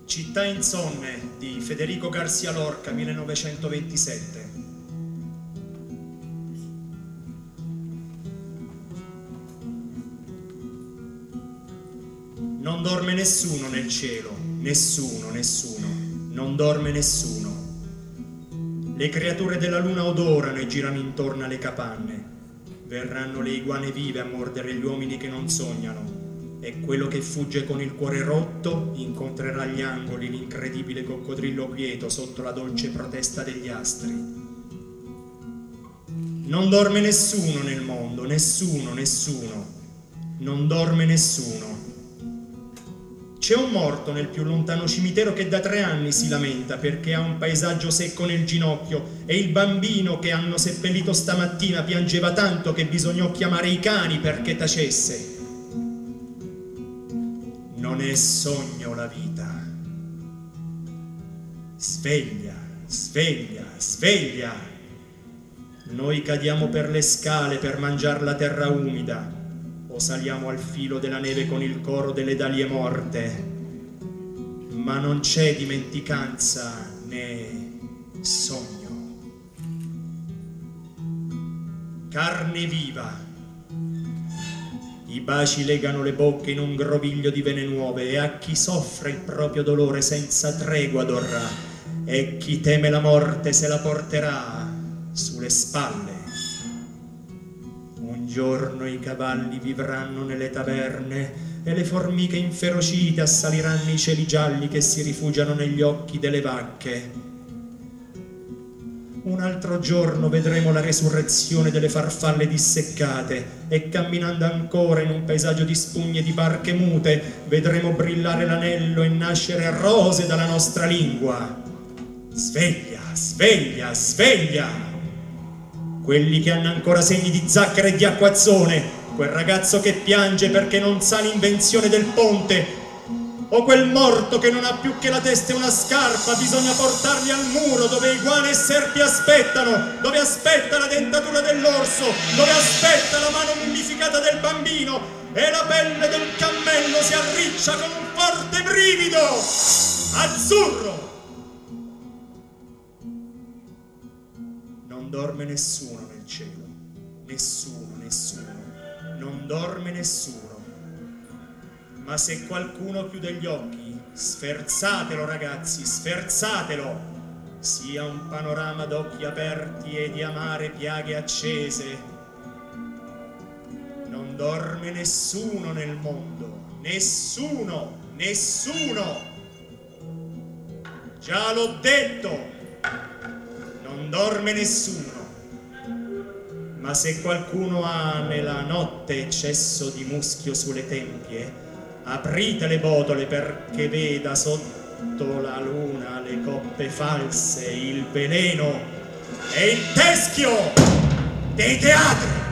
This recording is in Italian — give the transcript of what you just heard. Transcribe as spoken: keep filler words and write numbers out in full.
Città insonne di Federico Garcia Lorca, millenovecentoventisette. Non dorme nessuno nel cielo, nessuno, nessuno, non dorme nessuno. Le creature della luna odorano e girano intorno alle capanne. Verranno le iguane vive a mordere gli uomini che non sognano. E quello che fugge con il cuore rotto incontrerà agli angoli l'incredibile coccodrillo quieto sotto la dolce protesta degli astri. Non dorme nessuno nel mondo, nessuno, nessuno. Non dorme nessuno. C'è un morto nel più lontano cimitero che da tre anni si lamenta perché ha un paesaggio secco nel ginocchio e il bambino che hanno seppellito stamattina piangeva tanto che bisognò chiamare i cani perché tacesse. Non è sogno la vita. Sveglia, sveglia, sveglia. Noi cadiamo per le scale per mangiar la terra umida o saliamo al filo della neve con il coro delle dalie morte. Ma non c'è dimenticanza né sogno. Carne viva. I baci legano le bocche in un groviglio di vene nuove e a chi soffre il proprio dolore senza tregua dorrà e chi teme la morte se la porterà sulle spalle. Un giorno i cavalli vivranno nelle taverne e le formiche inferocite assaliranno i cieli gialli che si rifugiano negli occhi delle vacche. Un altro giorno vedremo la resurrezione delle farfalle disseccate e camminando ancora in un paesaggio di spugne di barche mute vedremo brillare l'anello e nascere rose dalla nostra lingua. Sveglia, sveglia, sveglia! Quelli che hanno ancora segni di zacchera e di acquazzone, quel ragazzo che piange perché non sa l'invenzione del ponte, o quel morto che non ha più che la testa e una scarpa, bisogna portarli al muro dove iguane e serpi aspettano, dove aspetta la dentatura dell'orso, dove aspetta la mano mummificata del bambino e la pelle del cammello si arriccia con un forte brivido azzurro. Non dorme nessuno nel cielo, nessuno, nessuno, non dorme nessuno. Ma se qualcuno chiude gli occhi, sferzatelo ragazzi, sferzatelo, sia un panorama d'occhi aperti e di amare piaghe accese. Non dorme nessuno nel mondo, nessuno, nessuno. Già l'ho detto, non dorme nessuno. Ma se qualcuno ha nella notte eccesso di muschio sulle tempie, aprite le botole perché veda sotto la luna le coppe false, il veleno e il teschio dei teatri.